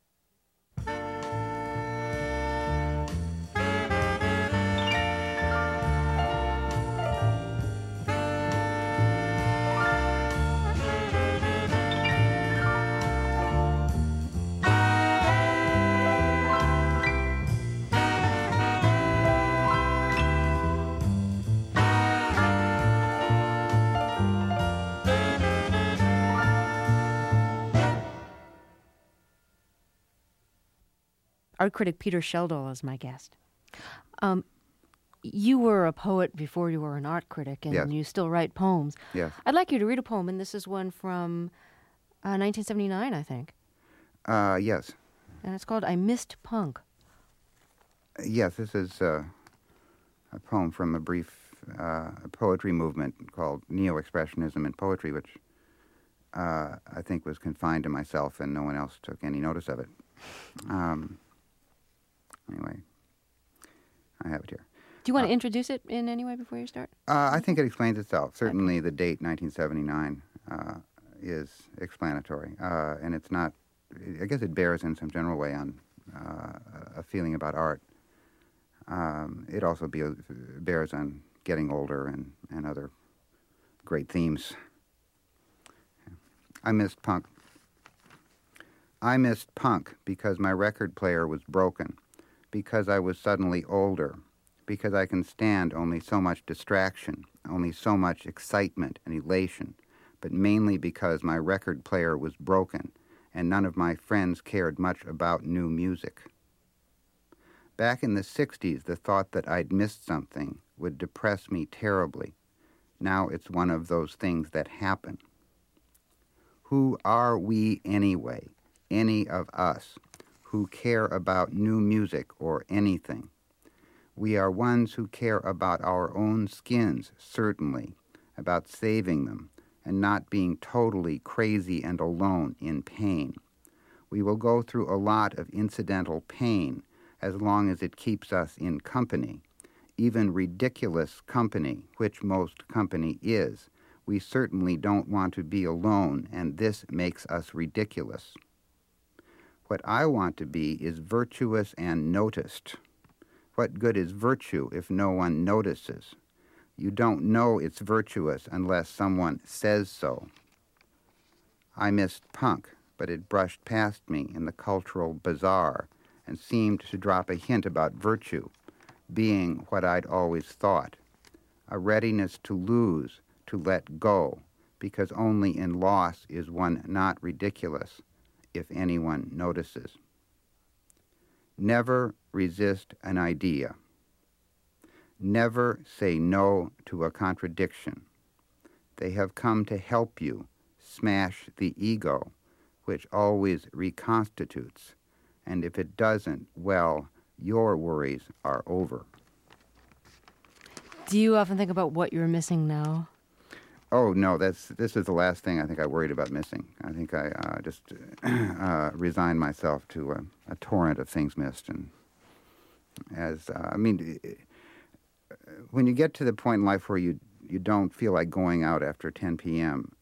Art critic Peter Schjeldahl is my guest. You were a poet before you were an art critic, and yes. You still write poems. Yes. I'd like you to read a poem, and this is one from 1979, I think. Yes. And it's called I Missed Punk. Yes, this is a poem from a brief poetry movement called Neo-Expressionism in Poetry, which I think was confined to myself and no one else took any notice of it. Anyway, I have it here. Do you want to introduce it in any way before you start? I think it explains itself. Certainly the date, 1979, is explanatory. And it's not, I guess it bears in some general way on a feeling about art. It also bears on getting older and other great themes. I missed punk. I missed punk because my record player was broken, because I was suddenly older, because I can stand only so much distraction, only so much excitement and elation, but mainly because my record player was broken and none of my friends cared much about new music. Back in the 60s, the thought that I'd missed something would depress me terribly. Now it's one of those things that happen. Who are we anyway, any of us, who care about new music or anything? We are ones who care about our own skins, certainly, about saving them, and not being totally crazy and alone in pain. We will go through a lot of incidental pain as long as it keeps us in company, even ridiculous company, which most company is. We certainly don't want to be alone, and this makes us ridiculous. What I want to be is virtuous and noticed. What good is virtue if no one notices? You don't know it's virtuous unless someone says so. I missed punk, but it brushed past me in the cultural bazaar and seemed to drop a hint about virtue, being what I'd always thought, a readiness to lose, to let go, because only in loss is one not ridiculous, if anyone notices. Never resist an idea. Never say no to a contradiction. They have come to help you smash the ego, which always reconstitutes, and if it doesn't, well, your worries are over. Do you often think about what you're missing now? Oh, no, this is the last thing I think I worried about missing. I think I just resigned myself to a torrent of things missed. And when you get to the point in life where you don't feel like going out after 10 p.m.,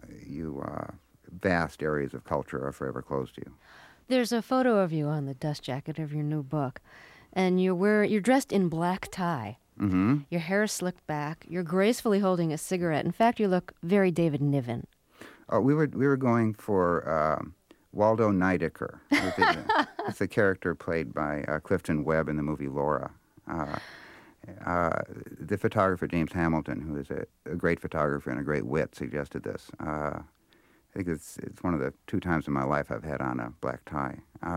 vast areas of culture are forever closed to you. There's a photo of you on the dust jacket of your new book, and you're dressed in black tie. Mm-hmm. Your hair is slicked back. You're gracefully holding a cigarette. In fact, you look very David Niven. Oh, we were going for Waldo Neidecker. It's a character played by Clifton Webb in the movie Laura. The photographer James Hamilton, who is a great photographer and a great wit, suggested this. I think it's one of the 2 times in my life I've had on a black tie.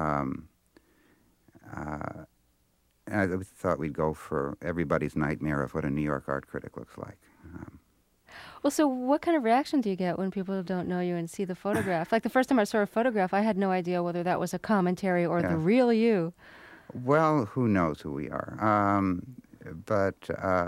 I thought we'd go for everybody's nightmare of what a New York art critic looks like. Well, so what kind of reaction do you get when people don't know you and see the photograph? Like the first time I saw a photograph, I had no idea whether that was a commentary or the real you. Well, who knows who we are? But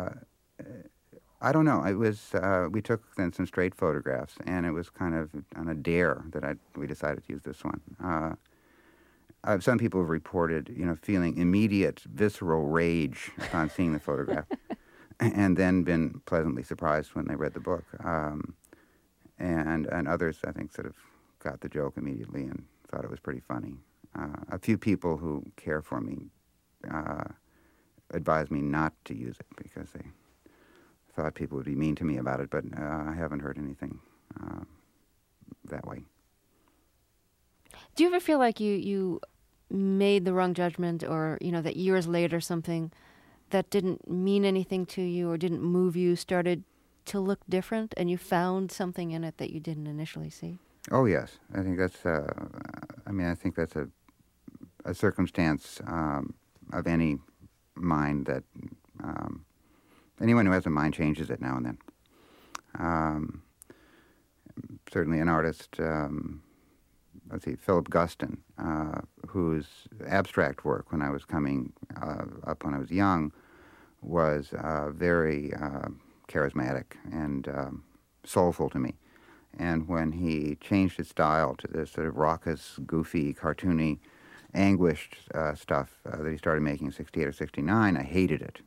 I don't know. It was we took then some straight photographs, and it was kind of on a dare that we decided to use this one. Some people have reported, feeling immediate visceral rage upon seeing the photograph, and then been pleasantly surprised when they read the book. And others, I think, sort of got the joke immediately and thought it was pretty funny. A few people who care for me advised me not to use it because they thought people would be mean to me about it, but I haven't heard anything that way. Do you ever feel like you made the wrong judgment, or that years later something that didn't mean anything to you or didn't move you started to look different, and you found something in it that you didn't initially see? Oh yes, I think that's. I think that's a circumstance of any mind that anyone who has a mind changes it now and then. Certainly, an artist. Philip Guston, whose abstract work when I was coming up when I was young was very charismatic and soulful to me. And when he changed his style to this sort of raucous, goofy, cartoony, anguished stuff that he started making in 68 or 69, I hated it.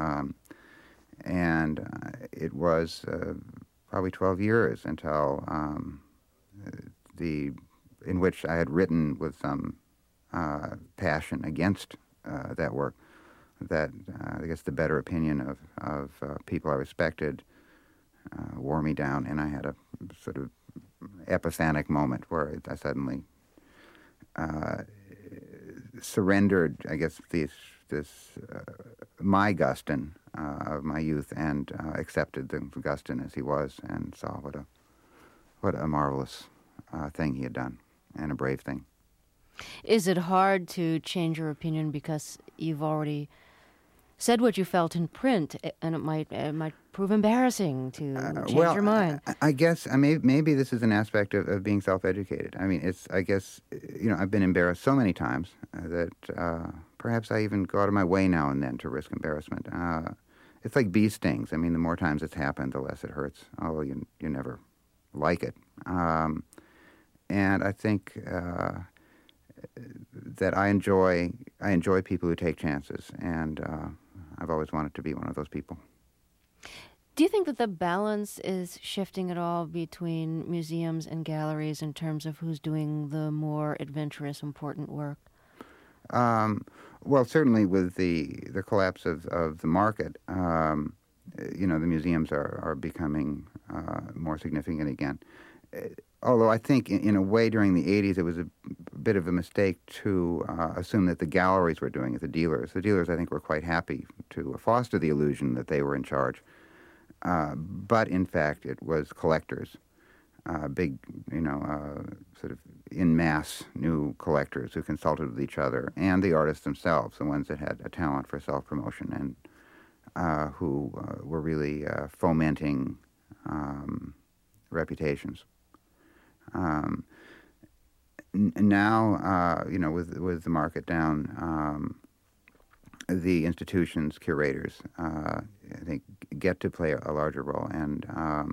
And it was probably 12 years until in which I had written with some passion against that work, that I guess the better opinion of people I respected wore me down, and I had a sort of epiphanic moment where I suddenly surrendered, I guess, my Guston of my youth, and accepted the Guston as he was, and saw what a marvelous thing he had done. And a brave thing. Is it hard to change your opinion because you've already said what you felt in print, and it might prove embarrassing to change your mind? I guess maybe this is an aspect of being self-educated. I mean, I've been embarrassed so many times that perhaps I even go out of my way now and then to risk embarrassment. It's like bee stings. I mean, the more times it's happened, the less it hurts. Although you never like it. And I think that I enjoy people who take chances, and I've always wanted to be one of those people. Do you think that the balance is shifting at all between museums and galleries in terms of who's doing the more adventurous, important work? Well, certainly with the collapse of the market, the museums are becoming more significant again. Although I think, in a way, during the 80s, it was a bit of a mistake to assume that the galleries were doing it, the dealers. The dealers, I think, were quite happy to foster the illusion that they were in charge. But, in fact, it was collectors, big, sort of in masse new collectors who consulted with each other, and the artists themselves, the ones that had a talent for self-promotion and who were really fomenting reputations. Now, with the market down, the institution's curators, I think, get to play a larger role and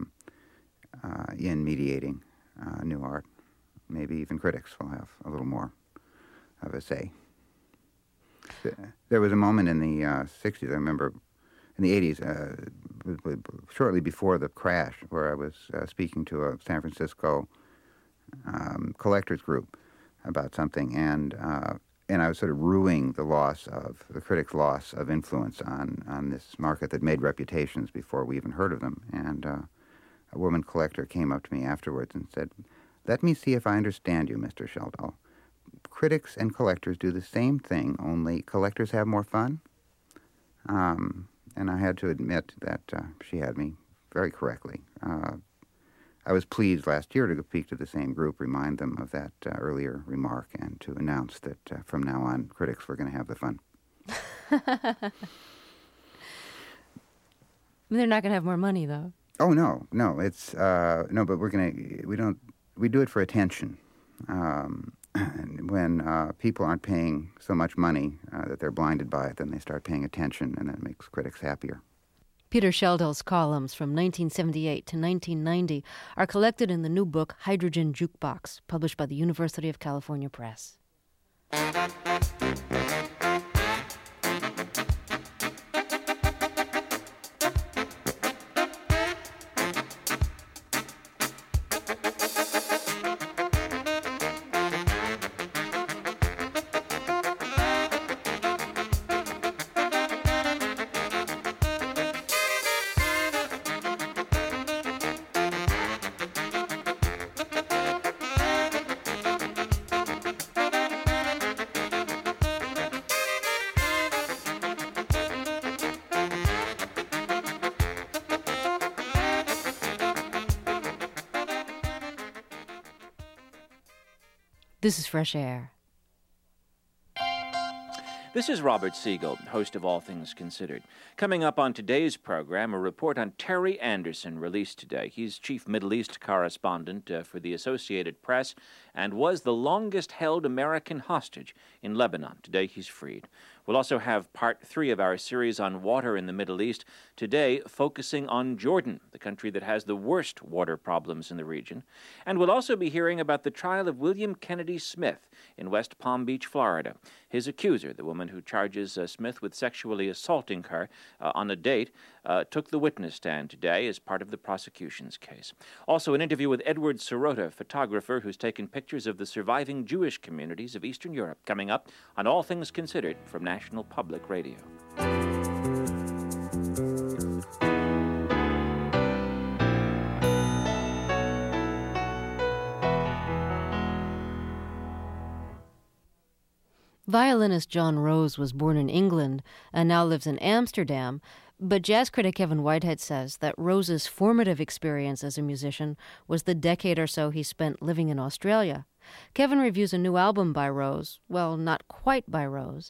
in mediating new art. Maybe even critics will have a little more of a say. There was a moment in the 60s, I remember, in the 80s, shortly before the crash, where I was speaking to a San Francisco collectors group about something, and I was sort of rueing the critics' loss of influence on this market that made reputations before we even heard of them. And a woman collector came up to me afterwards and said, "Let me see if I understand you, Mr. Sheldahl. Critics and collectors do the same thing, only collectors have more fun?" And I had to admit that she had me very correctly. I was pleased last year to speak to the same group, remind them of that earlier remark, and to announce that from now on, critics were going to have the fun. They're not going to have more money, though. Oh, no. It's no, but we do it for attention. When people aren't paying so much money that they're blinded by it, then they start paying attention, and that makes critics happier. Peter Sheldahl's columns from 1978 to 1990 are collected in the new book Hydrogen Jukebox, published by the University of California Press. This is Fresh Air. This is Robert Siegel, host of All Things Considered. Coming up on today's program, a report on Terry Anderson released today. He's chief Middle East correspondent for the Associated Press and was the longest-held American hostage in Lebanon. Today he's freed. We'll also have part 3 of our series on water in the Middle East, today focusing on Jordan, the country that has the worst water problems in the region. And we'll also be hearing about the trial of William Kennedy Smith in West Palm Beach, Florida. His accuser, the woman who charges Smith with sexually assaulting her on a date, took the witness stand today as part of the prosecution's case. Also, an interview with Edward Sirota, photographer who's taken pictures of the surviving Jewish communities of Eastern Europe, coming up on All Things Considered from National Public Radio. Violinist John Rose was born in England and now lives in Amsterdam, but jazz critic Kevin Whitehead says that Rose's formative experience as a musician was the decade or so he spent living in Australia. Kevin reviews a new album by Rose, well, not quite by Rose.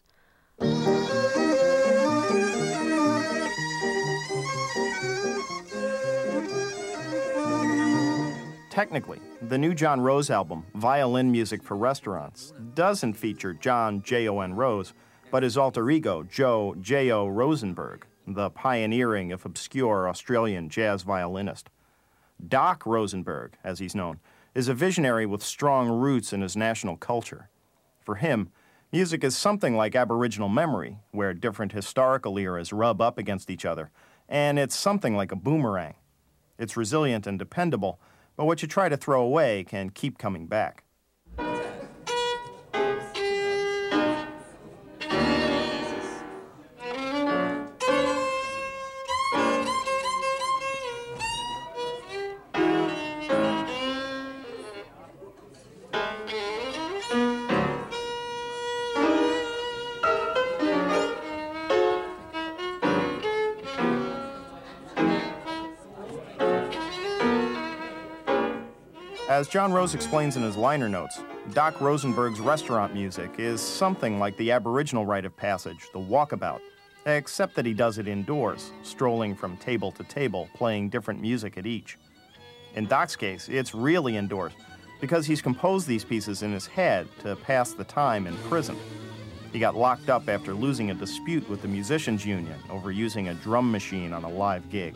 Technically, the new John Rose album, Violin Music for Restaurants, doesn't feature John J.O.N. Rose, but his alter ego, Joe J.O. Rosenberg, the pioneering if obscure Australian jazz violinist. Doc Rosenberg, as he's known, is a visionary with strong roots in his national culture. For him, music is something like Aboriginal memory, where different historical eras rub up against each other, and it's something like a boomerang. It's resilient and dependable, but what you try to throw away can keep coming back. As John Rose explains in his liner notes, Doc Rosenberg's restaurant music is something like the Aboriginal rite of passage, the walkabout, except that he does it indoors, strolling from table to table, playing different music at each. In Doc's case, it's really indoors, because he's composed these pieces in his head to pass the time in prison. He got locked up after losing a dispute with the musicians' union over using a drum machine on a live gig.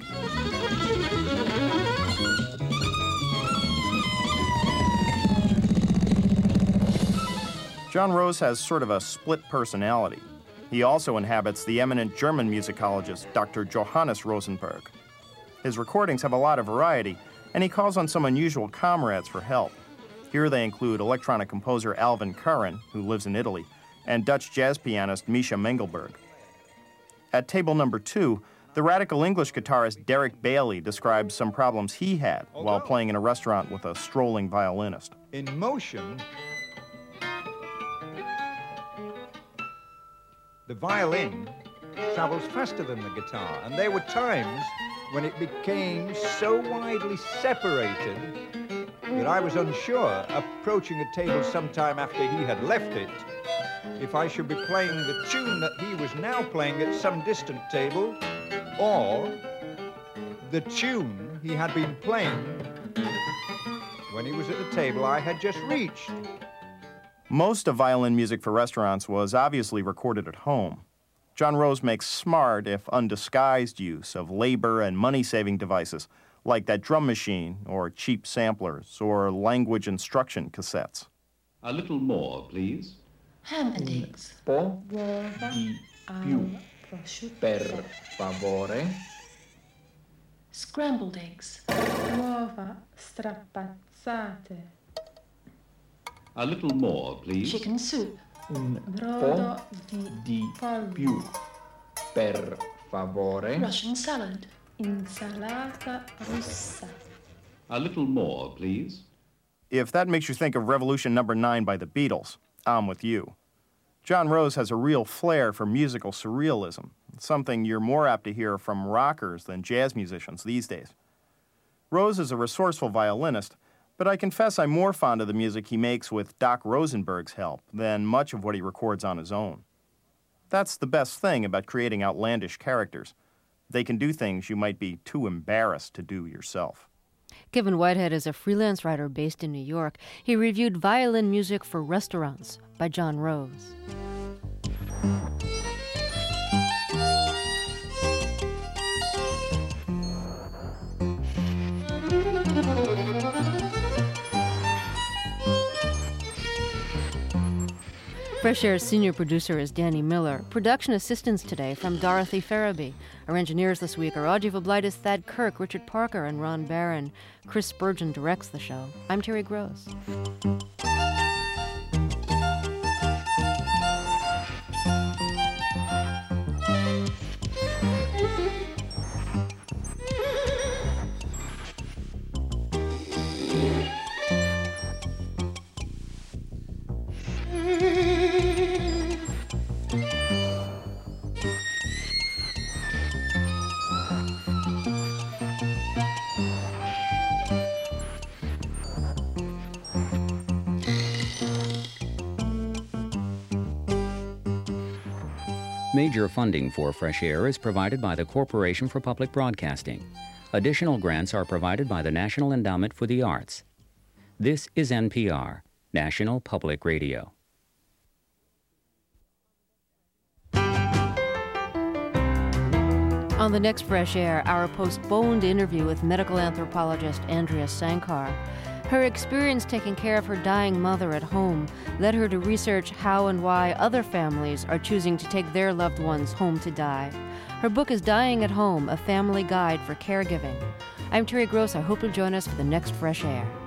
John Rose has sort of a split personality. He also inhabits the eminent German musicologist Dr. Johannes Rosenberg. His recordings have a lot of variety, and he calls on some unusual comrades for help. Here they include electronic composer Alvin Curran, who lives in Italy, and Dutch jazz pianist Misha Mengelberg. At table number 2, the radical English guitarist Derek Bailey describes some problems he had while playing in a restaurant with a strolling violinist. In motion, the violin travels faster than the guitar, and there were times when it became so widely separated that I was unsure, approaching a table sometime after he had left it, if I should be playing the tune that he was now playing at some distant table, or the tune he had been playing when he was at the table I had just reached. Most of violin music for restaurants was obviously recorded at home. John Rose makes smart, if undisguised, use of labor and money-saving devices, like that drum machine, or cheap samplers, or language instruction cassettes. A little more, please. Ham and eggs. Po' di più, per favore. Scrambled eggs. Uova strapazzate. A little more, please. Chicken soup. Un Brodo po' di più, per favore. Russian salad. Insalata russa. A little more, please. If that makes you think of Revolution No. 9 by the Beatles, I'm with you. John Rose has a real flair for musical surrealism, something you're more apt to hear from rockers than jazz musicians these days. Rose is a resourceful violinist, but I confess I'm more fond of the music he makes with Doc Rosenberg's help than much of what he records on his own. That's the best thing about creating outlandish characters. They can do things you might be too embarrassed to do yourself. Kevin Whitehead is a freelance writer based in New York. He reviewed Violin Music for Restaurants by John Rose. Fresh Air's senior producer is Danny Miller. Production assistance today from Dorothy Farabee. Our engineers this week are Audrey Voblitis, Thad Kirk, Richard Parker, and Ron Barron. Chris Spurgeon directs the show. I'm Terry Gross. Major funding for Fresh Air is provided by the Corporation for Public Broadcasting. Additional grants are provided by the National Endowment for the Arts. This is NPR, National Public Radio. On the next Fresh Air, our postponed interview with medical anthropologist Andrea Sankar. Her experience taking care of her dying mother at home led her to research how and why other families are choosing to take their loved ones home to die. Her book is Dying at Home, a family guide for caregiving. I'm Terry Gross. I hope you'll join us for the next Fresh Air.